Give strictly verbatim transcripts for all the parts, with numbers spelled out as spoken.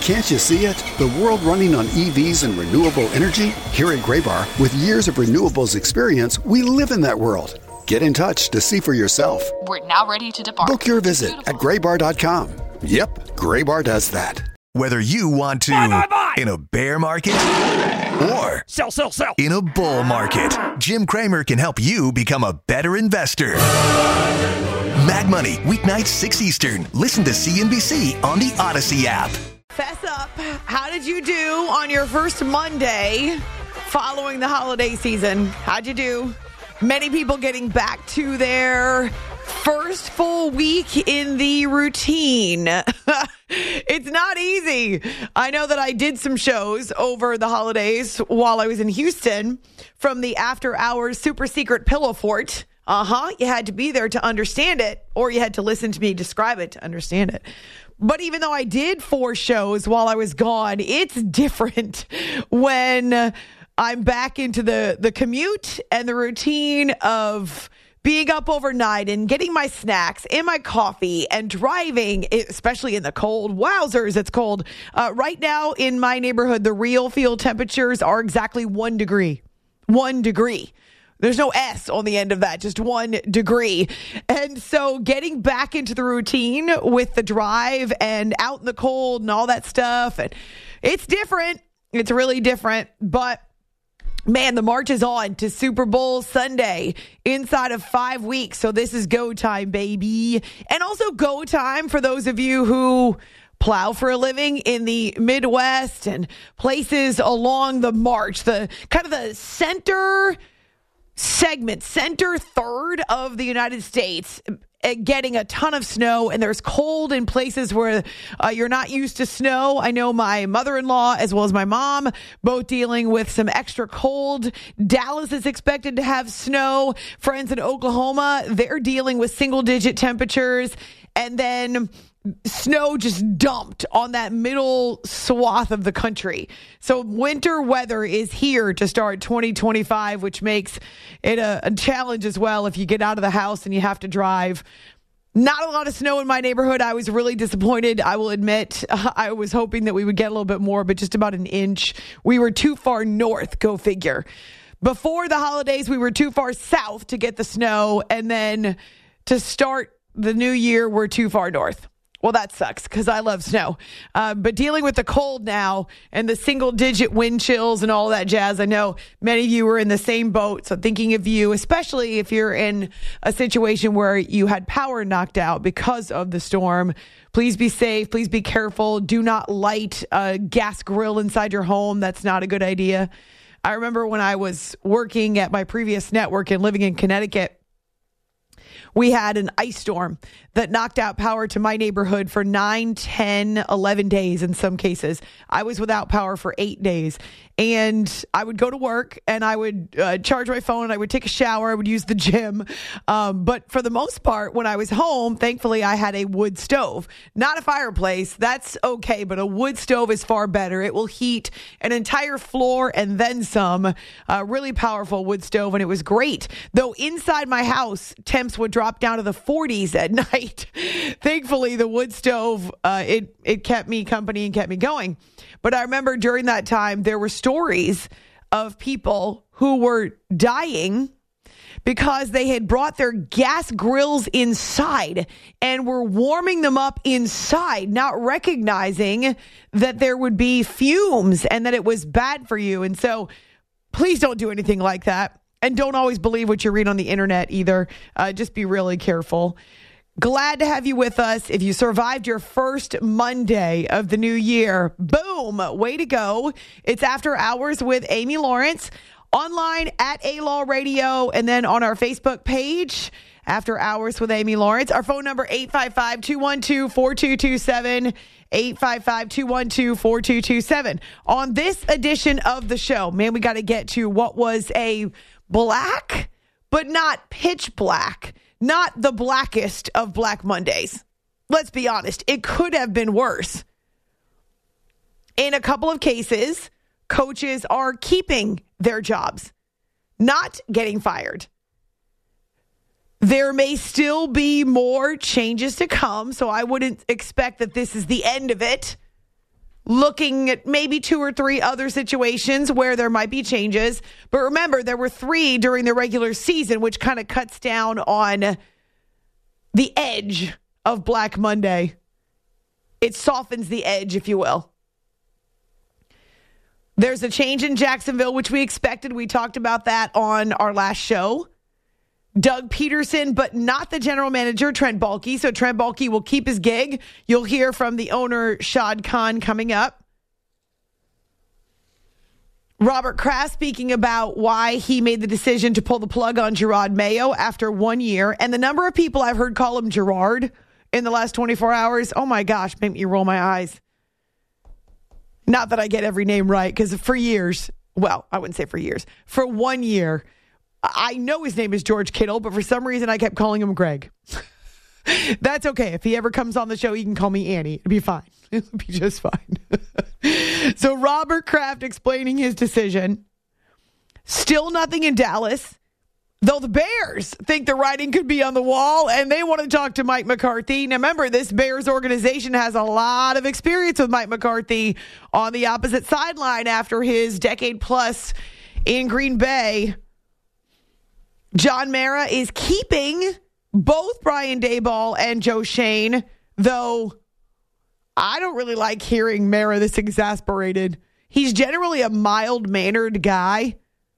Can't you see it? The world running on E Vs and renewable energy? Here at Graybar, with years of renewables experience, we live in that world. Get in touch to see for yourself. We're now ready to depart. Book your visit at graybar dot com. Yep, Graybar does that. Whether you want to buy, buy, buy. in a bear market or sell, sell, sell. in a bull market, Jim Cramer can help you become a better investor. Mad Money, weeknights six Eastern. Listen to C N B C on the Odyssey app. Fess up. How did you do on your first Monday following the holiday season? How'd you do? Many people getting back to their first full week in the routine. It's not easy. I know that I did some shows over the holidays while I was in Houston from the after hours super secret pillow fort. Uh-huh. You had to be there to understand it, or you had to listen to me describe it to understand it. But even though I did four shows while I was gone, it's different when I'm back into the, the commute and the routine of being up overnight and getting my snacks and my coffee and driving, especially in the cold. Wowzers, it's cold. Uh, right now in my neighborhood, the real field temperatures are exactly one degree. One degree. There's no S on the end of that, just one degree. And so getting back into the routine with the drive and out in the cold and all that stuff, and it's different. It's really different. But man, the march is on to Super Bowl Sunday inside of five weeks. So this is go time, baby. And also go time for those of you who plow for a living in the Midwest and places along the march, the kind of the center segment, center third of the United States, getting a ton of snow, and there's cold in places where uh, you're not used to snow. I know my mother-in-law as well as my mom both dealing with some extra cold. Dallas is expected to have snow. Friends in Oklahoma, they're dealing with single-digit temperatures, and then snow just dumped on that middle swath of the country. So winter weather is here to start twenty twenty-five, which makes it a, a challenge as well if you get out of the house and you have to drive. Not a lot of snow in my neighborhood. I was really disappointed, I will admit. Uh, I was hoping that we would get a little bit more, but just about an inch. We were too far north, go figure. Before the holidays, we were too far south to get the snow, and then to start the new year, we're too far north. Well, that sucks because I love snow. Uh, but dealing with the cold now and the single-digit wind chills and all that jazz, I know many of you are in the same boat. So thinking of you, especially if you're in a situation where you had power knocked out because of the storm, please be safe. Please be careful. Do not light a gas grill inside your home. That's not a good idea. I remember when I was working at my previous network and living in Connecticut, we had an ice storm that knocked out power to my neighborhood for nine, ten, eleven days in some cases. I was without power for eight days. And I would go to work and I would uh, charge my phone and I would take a shower. I would use the gym. Um, but for the most part, when I was home, thankfully, I had a wood stove. Not a fireplace. That's okay. But a wood stove is far better. It will heat an entire floor and then some. Uh, really powerful wood stove. And it was great. Though inside my house, temps would drop down to the forties at night. Thankfully, the wood stove, uh, it, it kept me company and kept me going. But I remember during that time, there were stories of people who were dying because they had brought their gas grills inside and were warming them up inside, not recognizing that there would be fumes and that it was bad for you. And so please don't do anything like that. And don't always believe what you read on the internet either. Uh, just be really careful. Glad to have you with us. If you survived your first Monday of the new year, boom, way to go. It's After Hours with Amy Lawrence, online at A-Law Radio, and then on our Facebook page, After Hours with Amy Lawrence. Our phone number, eight five five, two one two, four two two seven, eight five five, two one two, four two two seven. On this edition of the show, man, we got to get to what was a black, but not pitch black. Not the blackest of Black Mondays. Let's be honest. It could have been worse. In a couple of cases, coaches are keeping their jobs, not getting fired. There may still be more changes to come, so I wouldn't expect that this is the end of it. looking at maybe two or three other situations where there might be changes. But remember, there were three during the regular season, which kind of cuts down on the edge of Black Monday. It softens the edge, if you will. There's a change in Jacksonville, which we expected. We talked about that on our last show. Doug Peterson, but not the general manager, Trent Baalke. So Trent Baalke will keep his gig. You'll hear from the owner, Shad Khan, coming up. Robert Kraft speaking about why he made the decision to pull the plug on Jerod Mayo after one year. And the number of people I've heard call him Gerard in the last twenty-four hours, oh my gosh, make me roll my eyes. Not that I get every name right, because for years, well, I wouldn't say for years, for one year, I know his name is George Kittle, but for some reason I kept calling him Greg. That's okay. If he ever comes on the show, he can call me Annie. It'll be fine. It'll be just fine. So Robert Kraft explaining his decision. Still nothing in Dallas, though the Bears think the writing could be on the wall and they want to talk to Mike McCarthy. Now remember, this Bears organization has a lot of experience with Mike McCarthy on the opposite sideline after his decade plus in Green Bay. John Mara is keeping both Brian Daboll and Joe Schoen, though I don't really like hearing Mara this exasperated. He's generally a mild-mannered guy.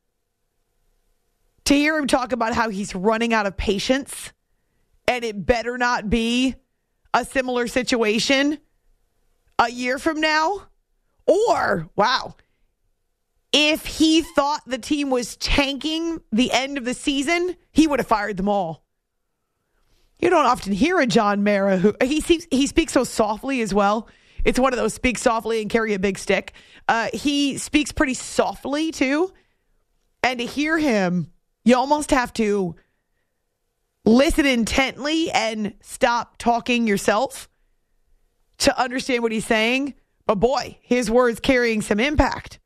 To hear him talk about how he's running out of patience and it better not be a similar situation a year from now, or, wow, if he thought the team was tanking the end of the season, he would have fired them all. You don't often hear a John Mara who he seems, he speaks so softly as well. It's one of those speak softly and carry a big stick. Uh, he speaks pretty softly too, and to hear him, you almost have to listen intently and stop talking yourself to understand what he's saying. But boy, his words carrying some impact.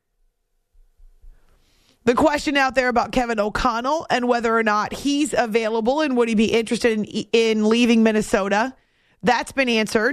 The question out there about Kevin O'Connell and whether or not he's available and would he be interested in, in leaving Minnesota, that's been answered.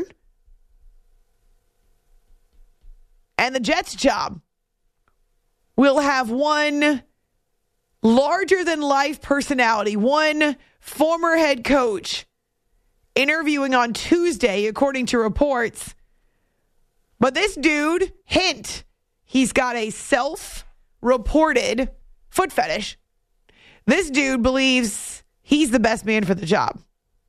And the Jets job will have one larger-than-life personality, one former head coach interviewing on Tuesday, according to reports. But this dude, hint, he's got a self- reported foot fetish. This dude believes he's the best man for the job.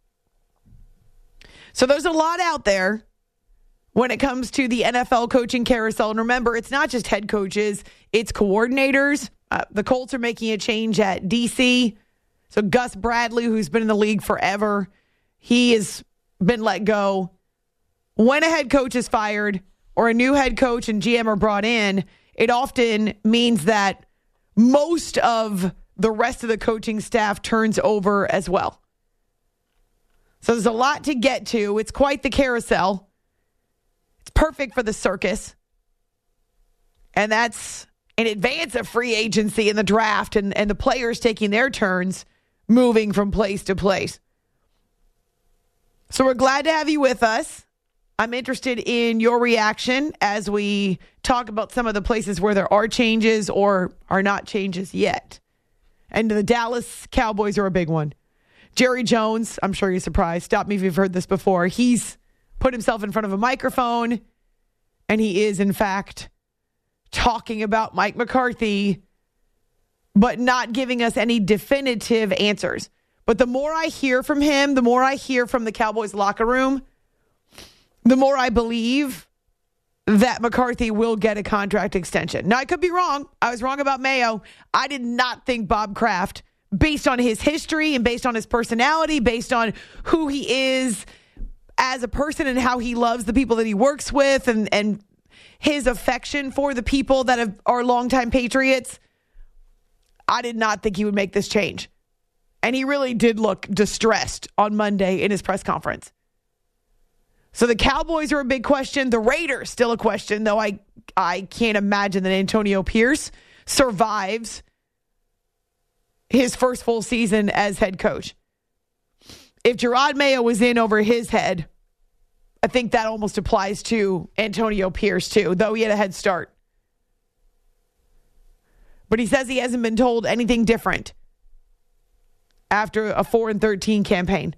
So there's a lot out there when it comes to the N F L coaching carousel. And remember, it's not just head coaches, it's coordinators. Uh, the Colts are making a change at D C. So Gus Bradley, who's been in the league forever, he has been let go. When a head coach is fired or a new head coach and G M are brought in, it often means that most of the rest of the coaching staff turns over as well. So there's a lot to get to. It's quite the carousel. It's perfect for the circus. And that's in advance of free agency and the draft and, and the players taking their turns moving from place to place. So we're glad to have you with us. I'm interested in your reaction as we talk about some of the places where there are changes or are not changes yet. And the Dallas Cowboys are a big one. Jerry Jones, I'm sure you're surprised. Stop me if you've heard this before. He's put himself in front of a microphone, and he is, in fact, talking about Mike McCarthy, but not giving us any definitive answers. But the more I hear from him, the more I hear from the Cowboys locker room, the more I believe that McCarthy will get a contract extension. Now, I could be wrong. I was wrong about Mayo. I did not think Bob Kraft, based on his history and based on his personality, based on who he is as a person and how he loves the people that he works with and, and his affection for the people that have, are longtime Patriots, I did not think he would make this change. And he really did look distressed on Monday in his press conference. So the Cowboys are a big question. The Raiders still a question, though I I can't imagine that Antonio Pierce survives his first full season as head coach. If Jerod Mayo was in over his head, I think that almost applies to Antonio Pierce, too, though he had a head start. But he says he hasn't been told anything different after a four and thirteen campaign.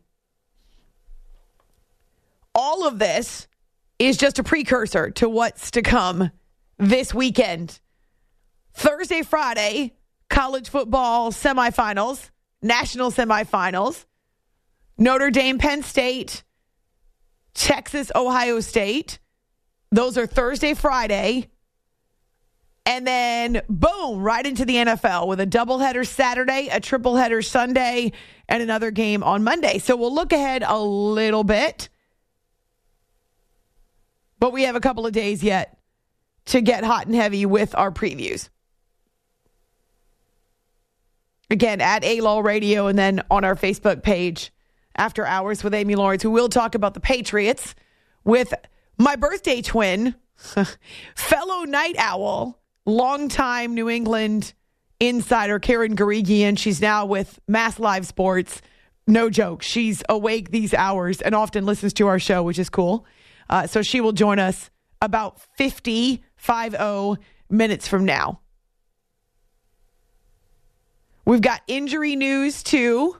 All of this is just a precursor to what's to come this weekend. Thursday, Friday, college football semifinals, national semifinals, Notre Dame, Penn State, Texas, Ohio State. Those are Thursday, Friday. And then, boom, right into the N F L with a doubleheader Saturday, a tripleheader Sunday, and another game on Monday. So we'll look ahead a little bit. But we have a couple of days yet to get hot and heavy with our previews. Again, at A L O L Radio and then on our Facebook page, After Hours with Amy Lawrence, who will talk about the Patriots with my birthday twin, fellow night owl, longtime New England insider, Karen Guregian. She's now with Mass Live Sports. No joke. She's awake these hours and often listens to our show, which is cool. Uh, so she will join us about fifty, fifty minutes from now. We've got injury news, too.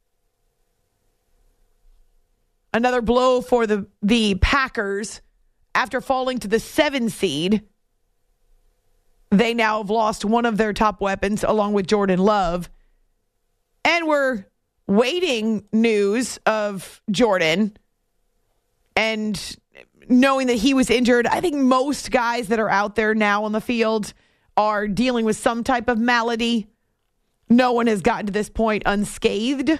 Another blow for the, the Packers. After falling to the seven seed, they now have lost one of their top weapons along with Jordan Love. And we're waiting news of Jordan. And knowing that he was injured, I think most guys that are out there now on the field are dealing with some type of malady. No one has gotten to this point unscathed.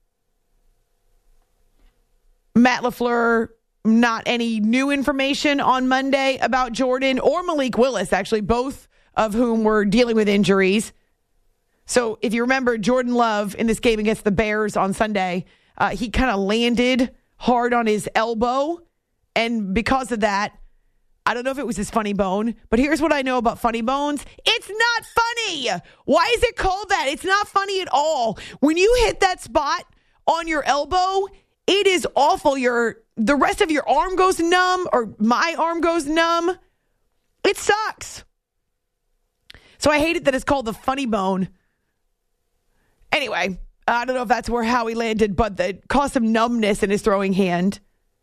Matt LaFleur, not any new information on Monday about Jordan or Malik Willis, actually, both of whom were dealing with injuries. So if you remember Jordan Love in this game against the Bears on Sunday, uh, he kind of landed hard on his elbow. And because of that, I don't know if it was his funny bone, but here's what I know about funny bones. It's not funny. Why is it called that? It's not funny at all. When you hit that spot on your elbow, it is awful. Your the rest of your arm goes numb, or my arm goes numb. It sucks. So I hate it that it's called the funny bone. Anyway, I don't know if that's where Howie landed, but that caused some numbness in his throwing hand.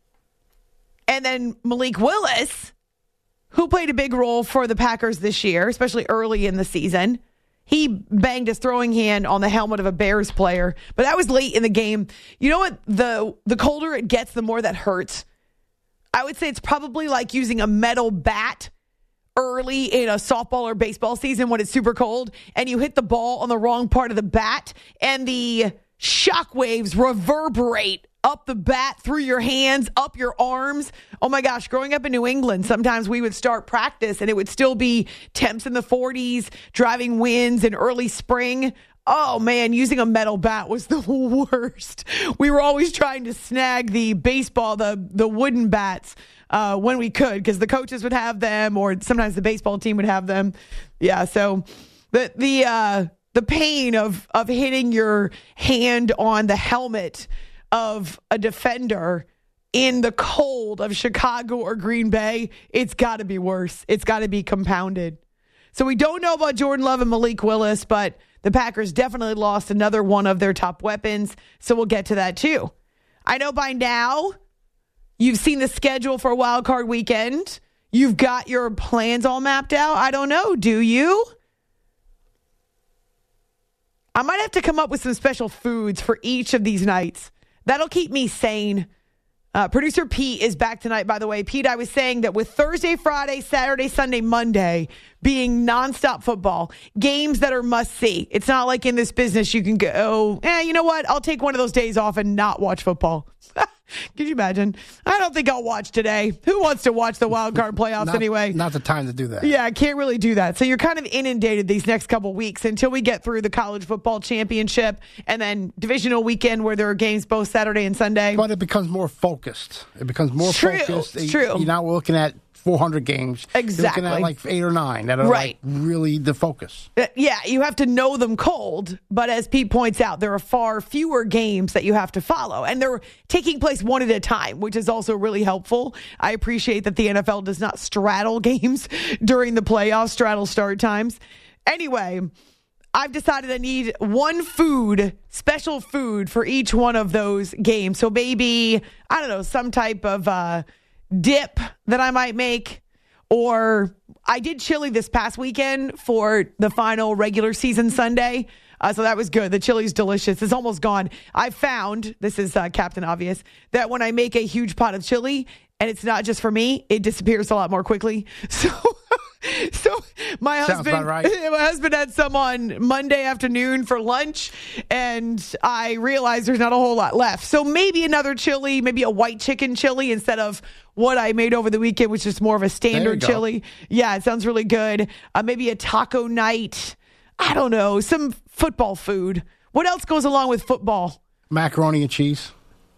And then Malik Willis, who played a big role for the Packers this year, especially early in the season. He banged his throwing hand on the helmet of a Bears player, but that was late in the game. You know what? The, the colder it gets, the more that hurts. I would say it's probably like using a metal bat early in a softball or baseball season when it's super cold, and you hit the ball on the wrong part of the bat, and the shock waves reverberate up the bat, through your hands, up your arms. Oh my gosh, growing up in New England, sometimes we would start practice and it would still be temps in the forties, driving winds in early spring. Oh man, using a metal bat was the worst. We were always trying to snag the baseball, the, the wooden bats uh, when we could, because the coaches would have them, or sometimes the baseball team would have them. Yeah, so the the uh, the pain of of hitting your hand on the helmet of a defender in the cold of Chicago or Green Bay, it's got to be worse. It's got to be compounded. So we don't know about Jordan Love and Malik Willis, but the Packers definitely lost another one of their top weapons, so we'll get to that too. I know by now you've seen the schedule for Wild Card Weekend. You've got your plans all mapped out. I don't know, do you? I might have to come up with some special foods for each of these nights. That'll keep me sane. Uh, producer Pete is back tonight, by the way. Pete, I was saying that with Thursday, Friday, Saturday, Sunday, Monday being nonstop football, games that are must-see. It's not like in this business you can go, eh, you know what? I'll take one of those days off and not watch football. Could you imagine? I don't think I'll watch today. Who wants to watch the wild card playoffs not, anyway? Not the time to do that. Yeah, I can't really do that. So you're kind of inundated these next couple weeks until we get through the college football championship and then divisional weekend where there are games both Saturday and Sunday. But it becomes more focused. It becomes more true, focused. It's true. You're not looking at four hundred games. Exactly. You're looking at like eight or nine that are right. like really the focus. Uh, yeah, you have to know them cold, but as Pete points out, there are far fewer games that you have to follow, and they're taking place one at a time, which is also really helpful. I appreciate that the N F L does not straddle games during the playoffs, straddle start times. Anyway, I've decided I need one food, special food for each one of those games. So maybe, I don't know, some type of uh, dip that I might make. Or I did chili this past weekend for the final regular season Sunday. Uh, so that was good. The chili's delicious. It's almost gone. I found, this is uh, Captain Obvious, that when I make a huge pot of chili, and it's not just for me, it disappears a lot more quickly. So... So my Sounds husband, about right. my husband had some on Monday afternoon for lunch, and I realized there's not a whole lot left. So maybe another chili, maybe a white chicken chili instead of what I made over the weekend, which is more of a standard chili. Yeah, it sounds really good. Uh, maybe a taco night. I don't know, some football food. What else goes along with football? Macaroni and cheese.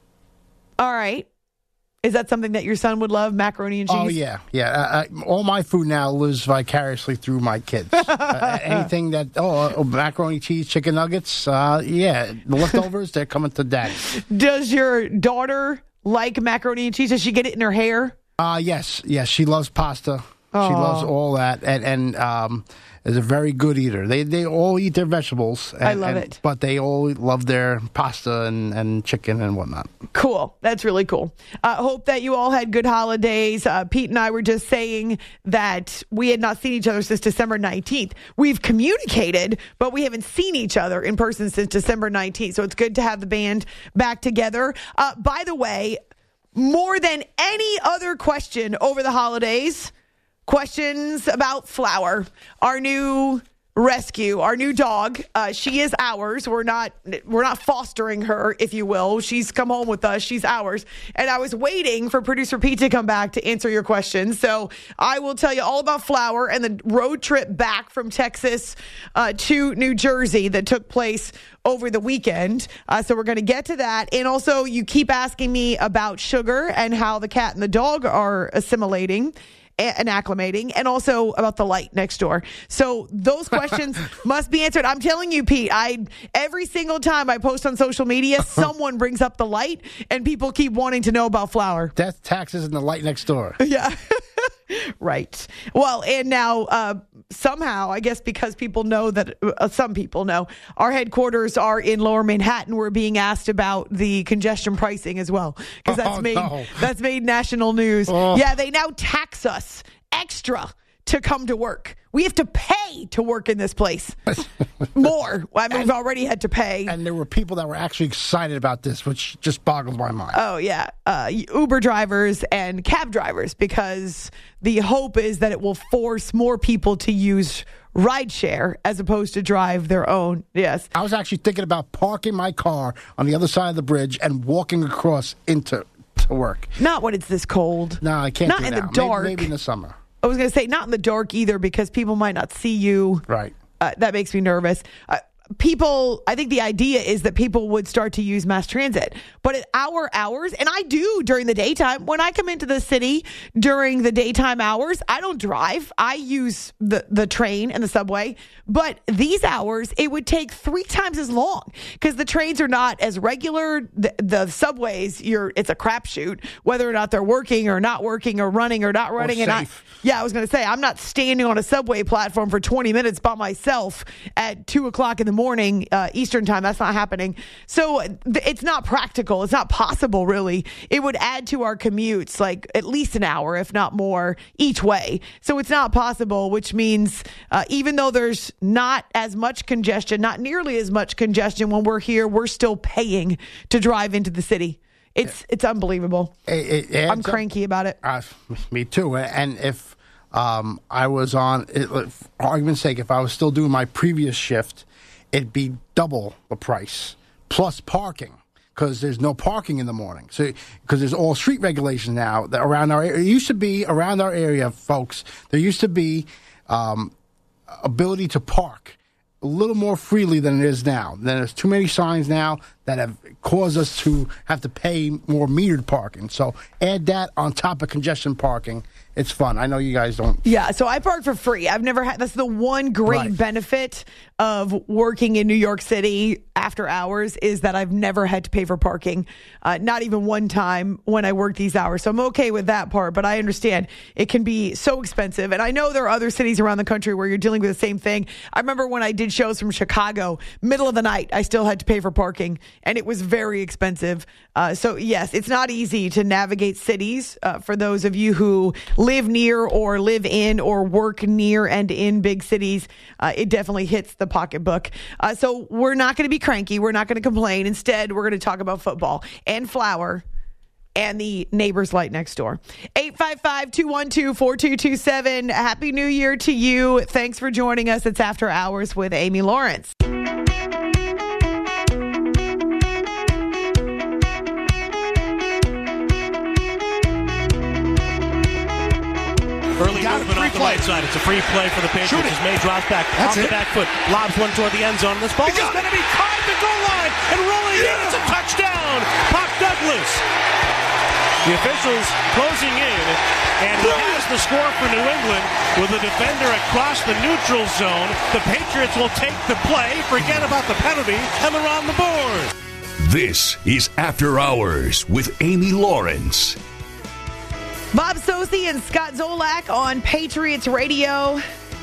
All right. Is that something that your son would love, macaroni and cheese? Oh, yeah. Yeah. Uh, I, all my food now lives vicariously through my kids. uh, anything that, oh, uh, macaroni, cheese, chicken nuggets, uh, yeah, the leftovers, they're coming to dad. Does your daughter like macaroni and cheese? Does she get it in her hair? Uh, yes. Yes, she loves pasta. Aww. She loves all that. And, and um, is a very good eater. They they all eat their vegetables. And, I love and, it. But they all love their pasta and, and chicken and whatnot. Cool. That's really cool. I uh, hope that you all had good holidays. Uh, Pete and I were just saying that we had not seen each other since December nineteenth. We've communicated, but we haven't seen each other in person since December nineteenth. So it's good to have the band back together. Uh, by the way, more than any other question over the holidays, questions about Flower, our new rescue, our new dog. Uh, she is ours. We're not we're not fostering her, if you will. She's come home with us. She's ours. And I was waiting for producer Pete to come back to answer your questions. So I will tell you all about Flower and the road trip back from Texas uh, to New Jersey that took place over the weekend. Uh, so we're going to get to that. And also, you keep asking me about Sugar and how the cat and the dog are assimilating and acclimating, and also about the light next door. So those questions must be answered. I'm telling you, Pete, I every single time I post on social media, someone brings up the light, and people keep wanting to know about Flower. Death, taxes, and the light next door. Yeah. Right. Well, and now uh, somehow, I guess because people know that, uh, some people know, our headquarters are in Lower Manhattan. We're being asked about the congestion pricing as well, because that's oh, made no. that's made national news. Oh. Yeah, they now tax us extra to come to work. We have to pay to work in this place. More. I mean, we've already had to pay. And there were people that were actually excited about this, which just boggled my mind. Oh, yeah. Uh, Uber drivers and cab drivers, because the hope is that it will force more people to use rideshare as opposed to drive their own. Yes. I was actually thinking about parking my car on the other side of the bridge and walking across into to work. Not when it's this cold. No, I can't Not do in now. the dark. Maybe, maybe in the summer. I was going to say not in the dark either, because people might not see you. Right. Uh, that makes me nervous. Uh, people, I think the idea is that people would start to use mass transit. But at our hours, and I do during the daytime, when I come into the city during the daytime hours, I don't drive. I use the, the train and the subway. But these hours, it would take three times as long, because the trains are not as regular. The, the subways, you're it's a crapshoot, whether or not they're working or not working or running or not running. Or and I, safe. yeah, I was going to say, I'm not standing on a subway platform for twenty minutes by myself at two o'clock in the morning uh, Eastern time. That's not happening. So th- it's not practical. It's not possible, really. It would add to our commutes like at least an hour, if not more, each way. So it's not possible, which means uh, even though there's not as much congestion, not nearly as much congestion when we're here, we're still paying to drive into the city. It's it's unbelievable. It, it I'm cranky about it. Uh, me too. And if um, I was on, it, for argument's sake, if I was still doing my previous shift, it'd be double the price plus parking, because there's no parking in the morning. So because there's all street regulations now that around our area. It used to be around our area, folks. There used to be um, ability to park a little more freely than it is now. Then there's too many signs now that have caused us to have to pay more metered parking. So add that on top of congestion parking. It's fun. I know you guys don't. Yeah, so I park for free. I've never had, that's the one great Right. benefit of working in New York City after hours is that I've never had to pay for parking. Uh, not even one time when I work these hours. So I'm okay with that part, but I understand it can be so expensive. And I know there are other cities around the country where you're dealing with the same thing. I remember when I did shows from Chicago, middle of the night, I still had to pay for parking, and it was very expensive. Uh, so yes, it's not easy to navigate cities uh, for those of you who live near or live in or work near and in big cities. Uh, it definitely hits the pocketbook. Uh, so we're not going to be cranky. We're not going to complain. Instead, we're going to talk about football and flour and the neighbor's light next door. eight five five, two one two, four two two seven. Happy New Year to you. Thanks for joining us. It's After Hours with Amy Lawrence. Early movement off the right side. It's a free play for the Patriots as May drops back That's off it. the back foot, lobs one toward the end zone. This ball is going to be caught at the goal line and rolling in. It's a touchdown. Pop Douglas. The officials closing in, and he has the score for New England with a defender across the neutral zone. The Patriots will take the play, forget about the penalty, and they're on the board. This is After Hours with Amy Lawrence. Bob Socci and Scott Zolak on Patriots Radio.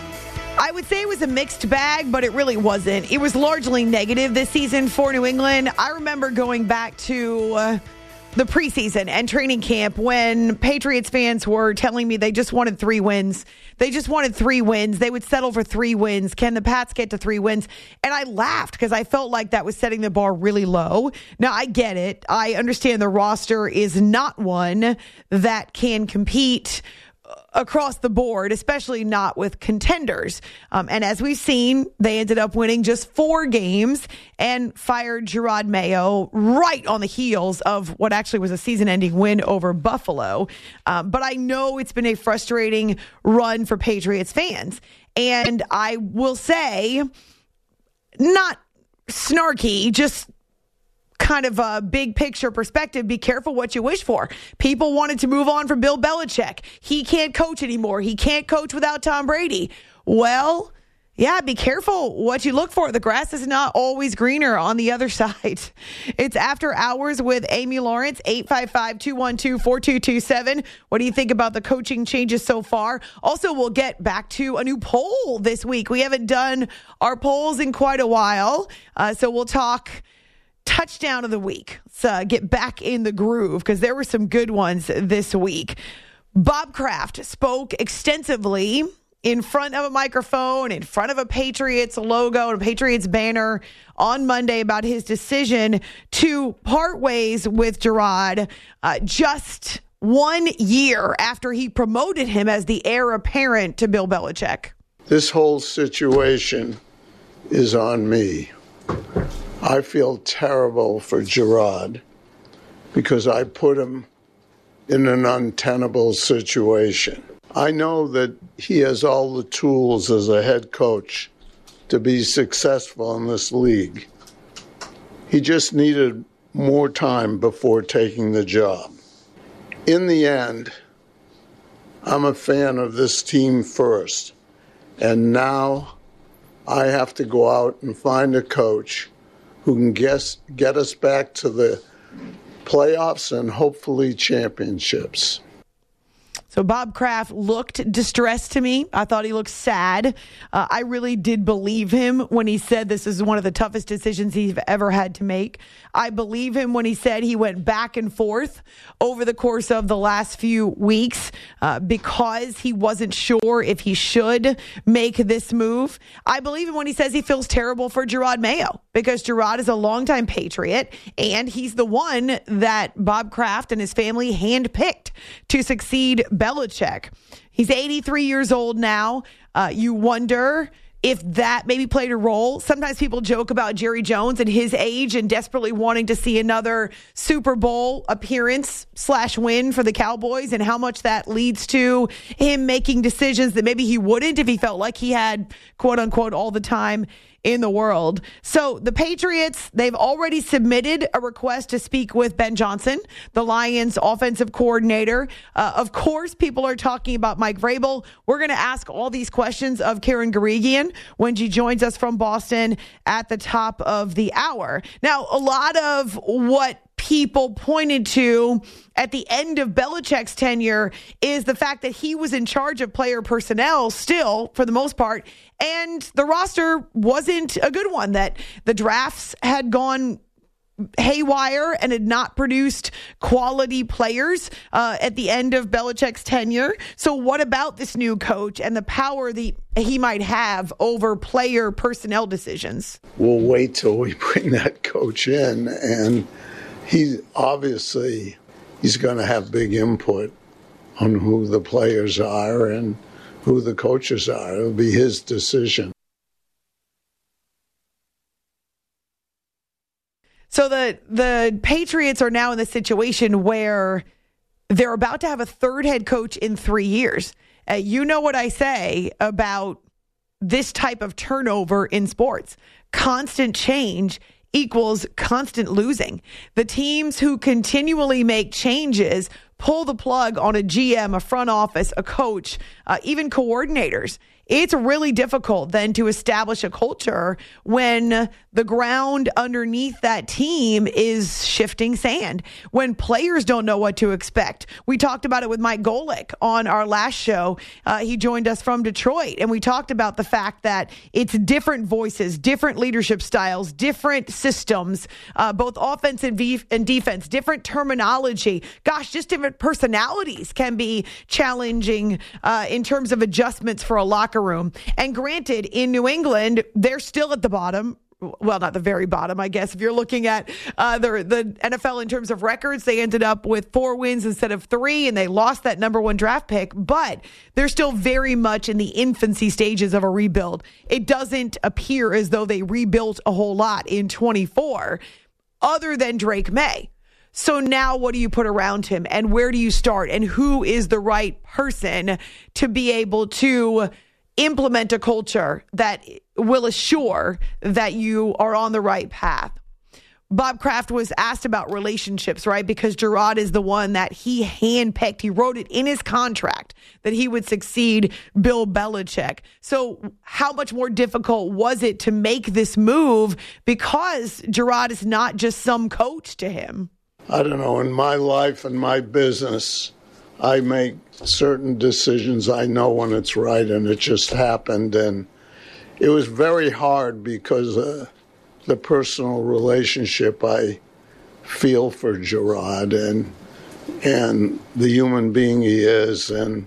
I would say it was a mixed bag, but it really wasn't. It was largely negative this season for New England. I remember going back to uh, the preseason and training camp when Patriots fans were telling me they just wanted three wins. They just wanted three wins. They would settle for three wins. Can the Pats get to three wins? And I laughed because I felt like that was setting the bar really low. Now, I get it. I understand the roster is not one that can compete across the board, especially not with contenders. Um, and as we've seen, they ended up winning just four games and fired Jerod Mayo right on the heels of what actually was a season-ending win over Buffalo. Um, but I know it's been a frustrating run for Patriots fans. And I will say, not snarky, just kind of a big picture perspective, be careful what you wish for. People wanted to move on from Bill Belichick. He can't coach anymore. He can't coach without Tom Brady. Well, yeah, be careful what you look for. The grass is not always greener on the other side. It's After Hours with Amy Lawrence, eight five five, two one two, four two two seven. What do you think about the coaching changes so far? Also, we'll get back to a new poll this week. We haven't done our polls in quite a while, uh, so we'll talk touchdown of the week. Let's uh, get back in the groove because there were some good ones this week. Bob Kraft spoke extensively in front of a microphone, in front of a Patriots logo and a Patriots banner on Monday about his decision to part ways with Jerod uh, just one year after he promoted him as the heir apparent to Bill Belichick. This whole situation is on me. I feel terrible for Jerod because I put him in an untenable situation. I know that he has all the tools as a head coach to be successful in this league. He just needed more time before taking the job. In the end, I'm a fan of this team first, and now I have to go out and find a coach who can guess, get us back to the playoffs and hopefully championships. So Bob Kraft looked distressed to me. I thought he looked sad. Uh, I really did believe him when he said this is one of the toughest decisions he's ever had to make. I believe him when he said he went back and forth over the course of the last few weeks uh, because he wasn't sure if he should make this move. I believe him when he says he feels terrible for Jerod Mayo because Jerod is a longtime Patriot and he's the one that Bob Kraft and his family handpicked to succeed Belichick. He's eighty-three years old now. Uh, you wonder if that maybe played a role. Sometimes people joke about Jerry Jones and his age and desperately wanting to see another Super Bowl appearance slash win for the Cowboys and how much that leads to him making decisions that maybe he wouldn't if he felt like he had, quote unquote, all the time in the world. So the Patriots, they've already submitted a request to speak with Ben Johnson, the Lions offensive coordinator. Uh, of course, people are talking about Mike Vrabel. We're going to ask all these questions of Karen Guregian when she joins us from Boston at the top of the hour. Now, a lot of what people pointed to at the end of Belichick's tenure is the fact that he was in charge of player personnel still, for the most part, and the roster wasn't a good one, that the drafts had gone haywire and had not produced quality players uh, at the end of Belichick's tenure. So what about this new coach and the power that he might have over player personnel decisions? We'll wait till we bring that coach in, and he obviously he's going to have big input on who the players are and who the coaches are. It'll be his decision. So the the Patriots are now in the situation where they're about to have a third head coach in three years. Uh, you know what I say about this type of turnover in sports. Constant change equals constant losing. The teams who continually make changes pull the plug on a G M, a front office, a coach, uh, even coordinators. It's really difficult then to establish a culture when the ground underneath that team is shifting sand, when players don't know what to expect. We talked about it with Mike Golick on our last show. Uh, he joined us from Detroit, and we talked about the fact that it's different voices, different leadership styles, different systems, uh, both offense and, v- and defense, different terminology. Gosh, just different personalities can be challenging uh, in terms of adjustments for a locker room. And granted, in New England, they're still at the bottom. Well, not the very bottom, I guess. If you're looking at uh, the, the N F L in terms of records, they ended up with four wins instead of three, and they lost that number one draft pick. But they're still very much in the infancy stages of a rebuild. It doesn't appear as though they rebuilt a whole lot in twenty-four, other than Drake May. So now what do you put around him, and where do you start, and who is the right person to be able to implement a culture that will assure that you are on the right path? Bob Kraft was asked about relationships, right? Because Gerard is the one that he handpicked. He wrote it in his contract that he would succeed Bill Belichick. So how much more difficult was it to make this move, because Gerard is not just some coach to him? I don't know. In my life and my business, I make certain decisions. I know when it's right, and it just happened. And it was very hard because uh, the personal relationship I feel for Gerard and and the human being he is. And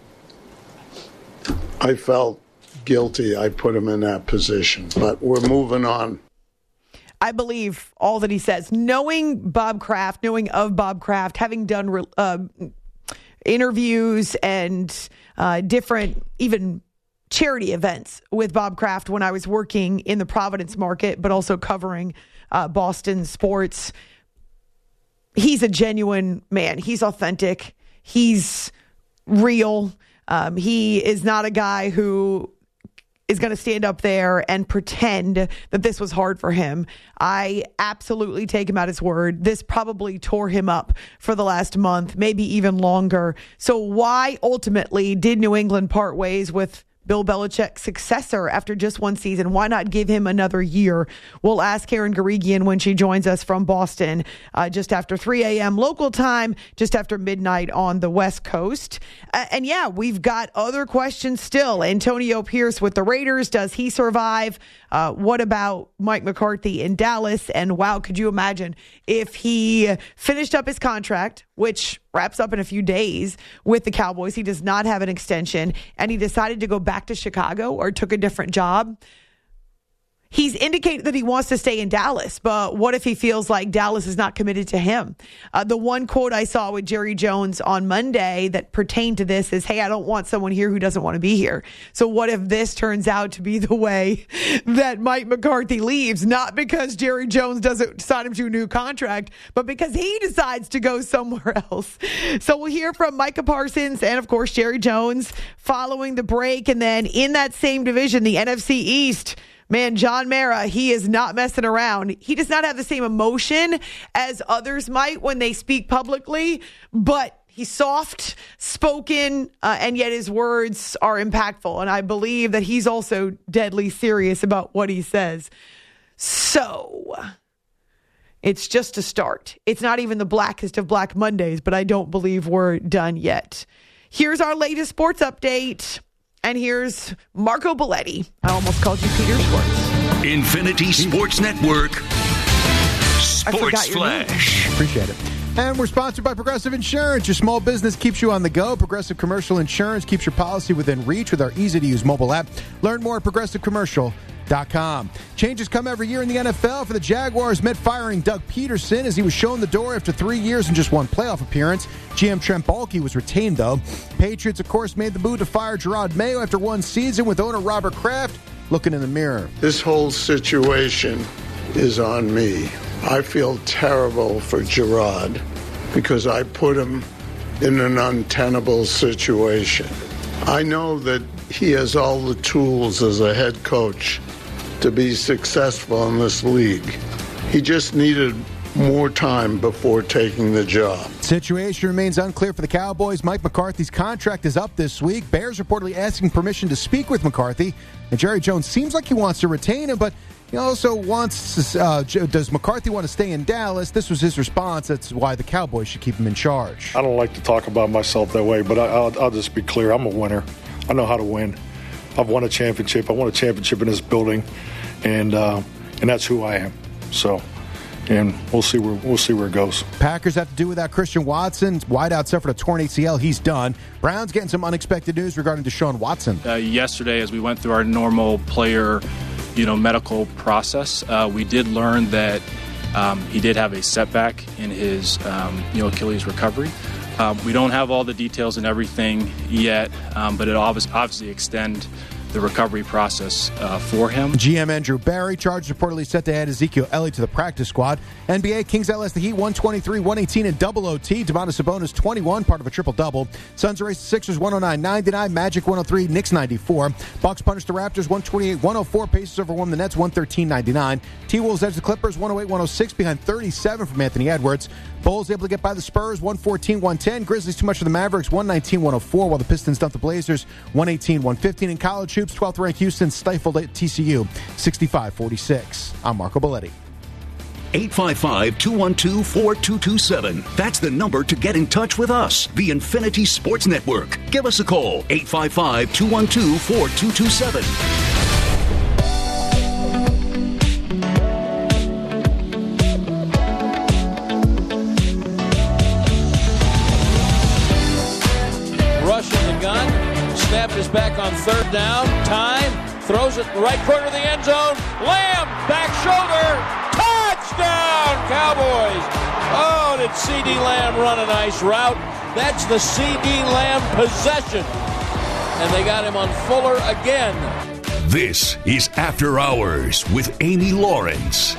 I felt guilty I put him in that position. But we're moving on. I believe all that he says. Knowing Bob Kraft, knowing of Bob Kraft, having done uh, interviews and uh, different even charity events with Bob Kraft when I was working in the Providence market, but also covering uh, Boston sports. He's a genuine man. He's authentic. He's real. Um, he is not a guy who is going to stand up there and pretend that this was hard for him. I absolutely take him at his word. This probably tore him up for the last month, maybe even longer. So why ultimately did New England part ways with Bill Belichick's successor after just one season? Why not give him another year? We'll ask Karen Guregian when she joins us from Boston uh, just after three a.m. local time, just after midnight on the West Coast. Uh, and yeah, we've got other questions still. Antonio Pierce with the Raiders. Does he survive? Uh, what about Mike McCarthy in Dallas? And wow, could you imagine if he finished up his contract, which wraps up in a few days with the Cowboys? He does not have an extension, and he decided to go back to Chicago or took a different job. He's indicated that he wants to stay in Dallas, but what if he feels like Dallas is not committed to him? Uh, the one quote I saw with Jerry Jones on Monday that pertained to this is, hey, I don't want someone here who doesn't want to be here. So what if this turns out to be the way that Mike McCarthy leaves? Not because Jerry Jones doesn't sign him to a new contract, but because he decides to go somewhere else. So we'll hear from Micah Parsons and, of course, Jerry Jones following the break. And then in that same division, the N F C East, Man, John Mara, he is not messing around. He does not have the same emotion as others might when they speak publicly, but he's soft spoken, uh, and yet his words are impactful. And I believe that he's also deadly serious about what he says. So it's just a start. It's not even the blackest of Black Mondays, but I don't believe we're done yet. Here's our latest sports update. And here's Marco Belletti. I almost called you Peter Schwartz. Infinity Sports Network. Sports Flash. Appreciate it. And we're sponsored by Progressive Insurance. Your small business keeps you on the go. Progressive Commercial Insurance keeps your policy within reach with our easy-to-use mobile app. Learn more at progressive commercial dot com. Changes come every year in the N F L. For the Jaguars, met firing Doug Peterson as he was shown the door after three years and just one playoff appearance. G M Trent Baalke was retained, though. Patriots, of course, made the move to fire Gerard Mayo after one season, with owner Robert Kraft looking in the mirror. This whole situation is on me. I feel terrible for Gerard because I put him in an untenable situation. I know that he has all the tools as a head coach to be successful in this league. He just needed more time before taking the job. Situation remains unclear for the Cowboys. Mike McCarthy's contract is up this week. Bears reportedly asking permission to speak with McCarthy. And Jerry Jones seems like he wants to retain him, but he also wants, uh, does McCarthy want to stay in Dallas? This was his response. That's why the Cowboys should keep him in charge. I don't like to talk about myself that way, but I, I'll, I'll just be clear. I'm a winner. I know how to win. I've won a championship. I won a championship in this building, and uh, and that's who I am. So, and we'll see where we'll see where it goes. Packers have to do without Christian Watson. Wideout suffered a torn A C L. He's done. Browns getting some unexpected news regarding Deshaun Watson. Uh, yesterday, as we went through our normal player, you know, medical process, uh, we did learn that um, he did have a setback in his um, you know Achilles recovery. Um, we don't have all the details and everything yet, um, but it obviously, obviously extend the recovery process uh, for him. G M Andrew Barry, Chargers reportedly set to add Ezekiel Elliott to the practice squad. N B A, Kings outlast the Heat one twenty-three one eighteen in double O T. Domantas Sabonis twenty-one, part of a triple-double. Suns erased the Sixers one oh nine ninety-nine. Magic one oh three, Knicks ninety-four. Bucks punished the Raptors one twenty-eight one oh four. Pacers overwhelmed the Nets one thirteen ninety-nine. T-Wolves edged the Clippers one oh eight one oh six behind thirty-seven from Anthony Edwards. Bulls able to get by the Spurs one fourteen one ten. Grizzlies too much for the Mavericks one nineteen one oh four, while the Pistons dumped the Blazers one eighteen one fifteen. In college hoops, twelfth ranked Houston stifled at T C U sixty-five forty-six. I'm Marco Belletti. eight five five, two one two, four two two seven. That's the number to get in touch with us, the Infinity Sports Network. Give us a call, eight five five, two one two, four two two seven. Rushing the gun. Snap is back on third down. Time. Throws it in the right corner of the end zone. Lamb, back shoulder. Touchdown, Cowboys. Oh, did C D Lamb run a nice route? That's the C D Lamb possession. And they got him on Fuller again. This is After Hours with Amy Lawrence.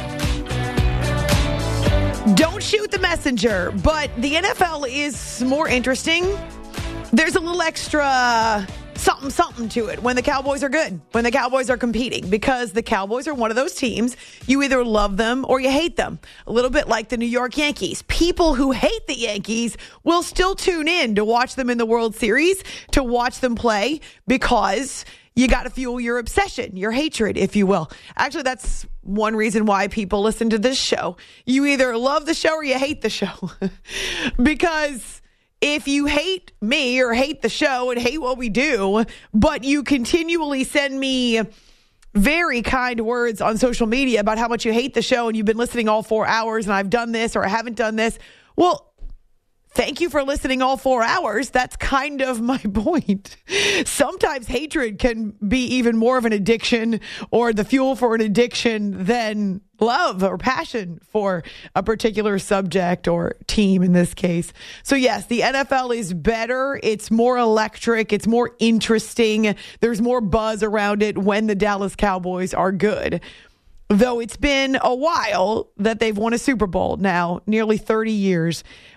Don't shoot the messenger, but the N F L is more interesting. There's a little extra something, something to it when the Cowboys are good, when the Cowboys are competing, because the Cowboys are one of those teams, you either love them or you hate them. A little bit like the New York Yankees. People who hate the Yankees will still tune in to watch them in the World Series, to watch them play, because you got to fuel your obsession, your hatred, if you will. Actually, that's one reason why people listen to this show. You either love the show or you hate the show. Because if you hate me or hate the show and hate what we do, but you continually send me very kind words on social media about how much you hate the show and you've been listening all four hours and I've done this or I haven't done this, well, thank you for listening all four hours. That's kind of my point. Sometimes hatred can be even more of an addiction, or the fuel for an addiction, than love or passion for a particular subject or team in this case. So yes, the N F L is better. It's more electric. It's more interesting. There's more buzz around it when the Dallas Cowboys are good. Though it's been a while that they've won a Super Bowl now, nearly thirty years.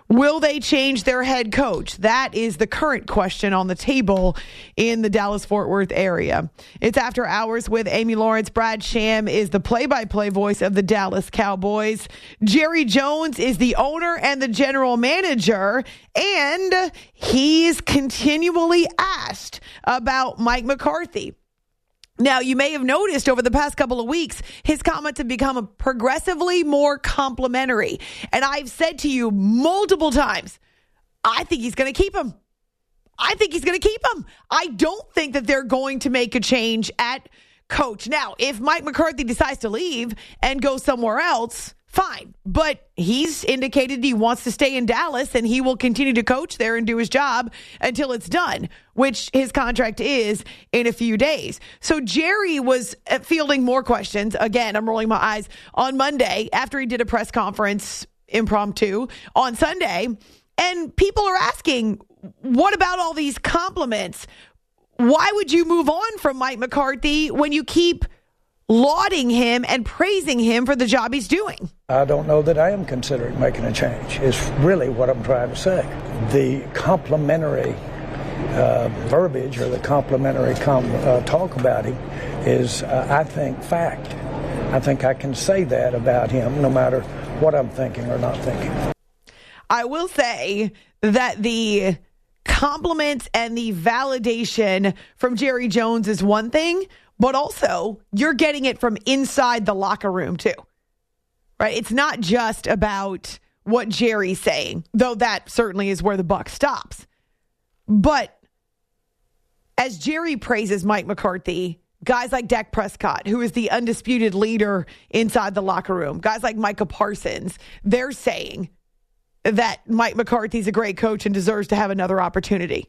Will they change their head coach? That is the current question on the table in the Dallas-Fort Worth area. It's After Hours with Amy Lawrence. Brad Sham is the play-by-play voice of the Dallas Cowboys. Jerry Jones is the owner and the general manager, and he's continually asked about Mike McCarthy. Now, you may have noticed over the past couple of weeks, his comments have become progressively more complimentary. And I've said to you multiple times, I think he's going to keep him. I think he's going to keep him. I don't think that they're going to make a change at coach. Now, if Mike McCarthy decides to leave and go somewhere else, fine. But he's indicated he wants to stay in Dallas, and he will continue to coach there and do his job until it's done, which his contract is in a few days. So Jerry was fielding more questions. Again, I'm rolling my eyes on Monday after he did a press conference impromptu on Sunday. And people are asking, what about all these compliments? Why would you move on from Mike McCarthy when you keep lauding him and praising him for the job he's doing? I don't know that I am considering making a change, is really what I'm trying to say. The complimentary uh, verbiage or the complimentary com- uh, talk about him is, uh, I think, fact. I think I can say that about him no matter what I'm thinking or not thinking. I will say that the compliments and the validation from Jerry Jones is one thing, but also you're getting it from inside the locker room too, right? It's not just about what Jerry's saying, though that certainly is where the buck stops. But as Jerry praises Mike McCarthy, guys like Dak Prescott, who is the undisputed leader inside the locker room, guys like Micah Parsons, they're saying that Mike McCarthy's a great coach and deserves to have another opportunity.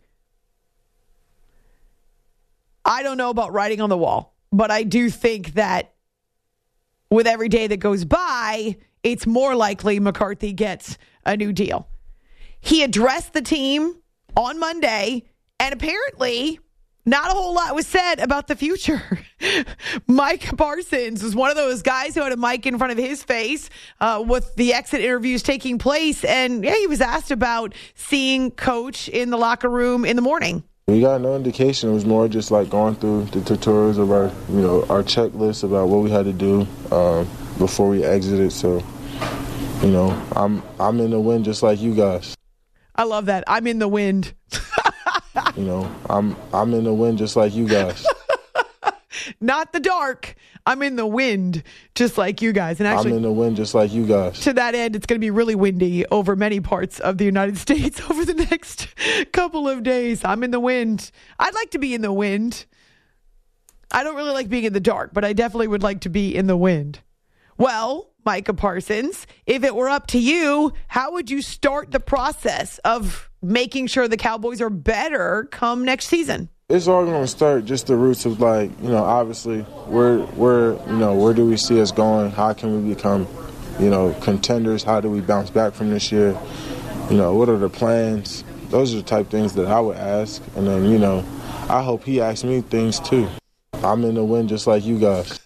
I don't know about writing on the wall, but I do think that with every day that goes by, it's more likely McCarthy gets a new deal. He addressed the team on Monday, and apparently not a whole lot was said about the future. Mike Parsons was one of those guys who had a mic in front of his face uh, with the exit interviews taking place, and yeah, he was asked about seeing Coach in the locker room in the morning. We got no indication. It was more just like going through the tutorials of our, you know, our checklist about what we had to do um, before we exited. So, you know, I'm I'm in the wind just like you guys. I love that. I'm in the wind. You know, I'm I'm in the wind just like you guys. Not the dark. I'm in the wind just like you guys. And actually, I'm in the wind just like you guys. To that end, it's going to be really windy over many parts of the United States over the next couple of days. I'm in the wind. I'd like to be in the wind. I don't really like being in the dark, but I definitely would like to be in the wind. Well, Micah Parsons, if it were up to you, how would you start the process of making sure the Cowboys are better come next season? It's all going to start just the roots of, like, you know, obviously, where, where, you know, where do we see us going? How can we become, you know, contenders? How do we bounce back from this year? You know, what are the plans? Those are the type of things that I would ask. And then, you know, I hope he asks me things too. I'm in the wind just like you guys.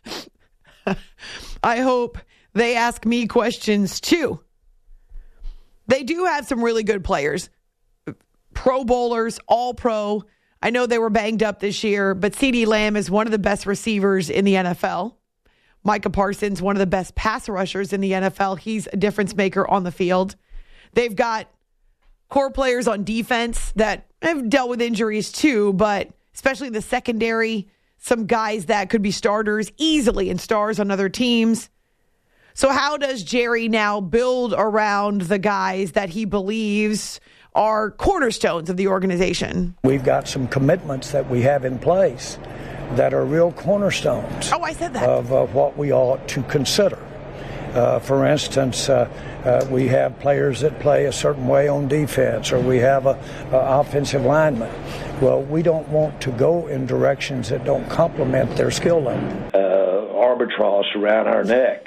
I hope they ask me questions too. They do have some really good players. Pro bowlers, all pro. I know they were banged up this year, but CeeDee Lamb is one of the best receivers in the N F L. Micah Parsons, one of the best pass rushers in the N F L. He's a difference maker on the field. They've got core players on defense that have dealt with injuries too, but especially the secondary, some guys that could be starters easily and stars on other teams. So how does Jerry now build around the guys that he believes are cornerstones of the organization? We've got some commitments that we have in place that are real cornerstones. Oh, I said that. Of uh, what we ought to consider. Uh, for instance, uh, uh, we have players that play a certain way on defense, or we have a, a offensive lineman. Well, we don't want to go in directions that don't complement their skill level. Uh, albatross around our neck.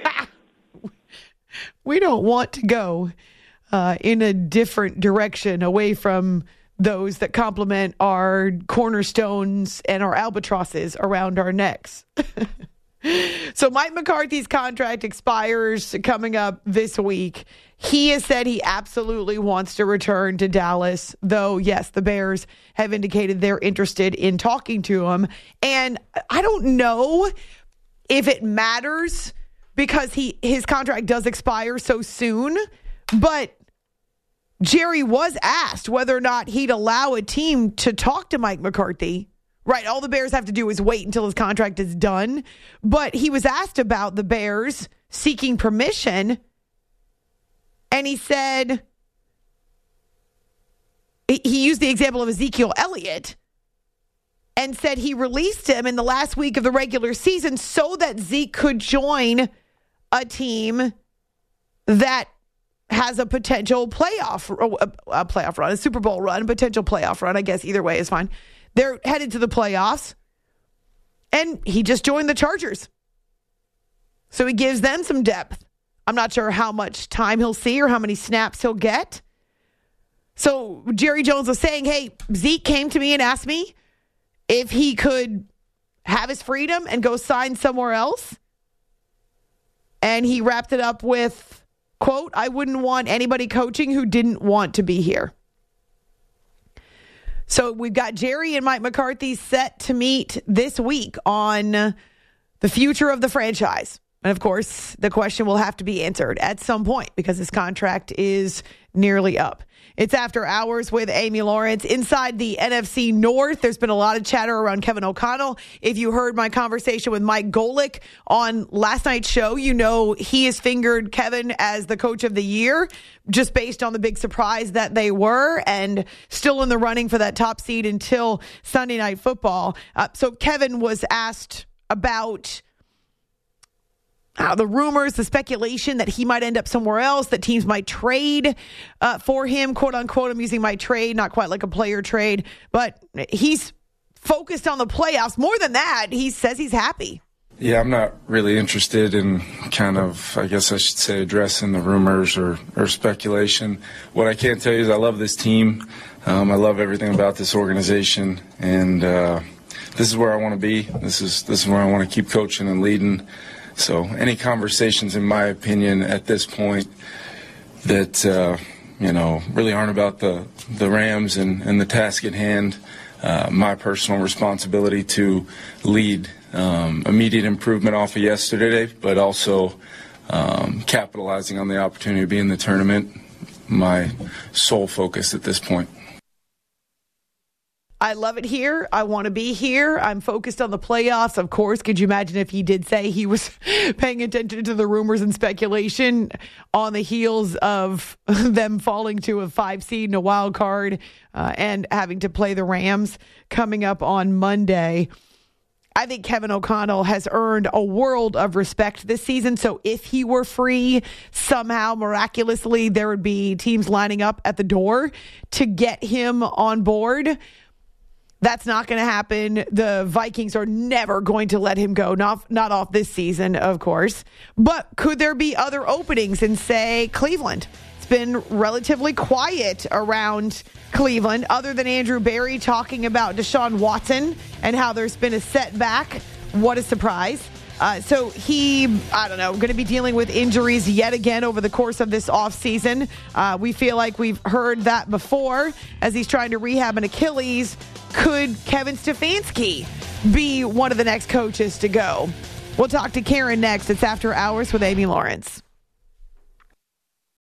We don't want to go uh, in a different direction away from those that complement our cornerstones and our albatrosses around our necks. So Mike McCarthy's contract expires coming up this week. He has said he absolutely wants to return to Dallas, though, yes, the Bears have indicated they're interested in talking to him. And I don't know if it matters because he his contract does expire so soon, but Jerry was asked whether or not he'd allow a team to talk to Mike McCarthy. Right, all the Bears have to do is wait until his contract is done. But he was asked about the Bears seeking permission, and he said, he used the example of Ezekiel Elliott and said he released him in the last week of the regular season so that Zeke could join a team that has a potential playoff, a, a playoff run, a Super Bowl run, a potential playoff run. I guess either way is fine. They're headed to the playoffs, and he just joined the Chargers. So he gives them some depth. I'm not sure how much time he'll see or how many snaps he'll get. So Jerry Jones was saying, hey, Zeke came to me and asked me if he could have his freedom and go sign somewhere else. And he wrapped it up with, quote, I wouldn't want anybody coaching who didn't want to be here. So we've got Jerry and Mike McCarthy set to meet this week on the future of the franchise. And, of course, the question will have to be answered at some point because his contract is nearly up. It's After Hours with Amy Lawrence. Inside the N F C North, there's been a lot of chatter around Kevin O'Connell. If you heard my conversation with Mike Golick on last night's show, you know he has fingered Kevin as the coach of the year just based on the big surprise that they were and still in the running for that top seed until Sunday Night Football. Uh, so Kevin was asked about Uh, the rumors, the speculation that he might end up somewhere else, that teams might trade uh, for him, quote unquote. I'm using my trade, not quite like a player trade, but he's focused on the playoffs. More than that, he says he's happy. Yeah, I'm not really interested in kind of, I guess I should say, addressing the rumors or, or speculation. What I can tell you is I love this team. Um, I love everything about this organization, and uh, this is where I want to be. This is this is where I want to keep coaching and leading. So any conversations, in my opinion, at this point that, uh, you know, really aren't about the, the Rams and, and the task at hand, uh, my personal responsibility to lead um, immediate improvement off of yesterday, but also um, capitalizing on the opportunity to be in the tournament, my sole focus at this point. I love it here. I want to be here. I'm focused on the playoffs. Of course, could you imagine if he did say he was paying attention to the rumors and speculation on the heels of them falling to a five seed and a wild card uh, and having to play the Rams coming up on Monday. I think Kevin O'Connell has earned a world of respect this season. So if he were free, somehow, miraculously, there would be teams lining up at the door to get him on board. That's not going to happen. The Vikings are never going to let him go. Not, not off this season, of course. But could there be other openings in, say, Cleveland? It's been relatively quiet around Cleveland, other than Andrew Berry talking about Deshaun Watson and how there's been a setback. What a surprise. Uh, so he, I don't know, going to be dealing with injuries yet again over the course of this offseason. Uh, we feel like we've heard that before as he's trying to rehab an Achilles. Could Kevin Stefanski be one of the next coaches to go? We'll talk to Karen next. It's After Hours with Amy Lawrence.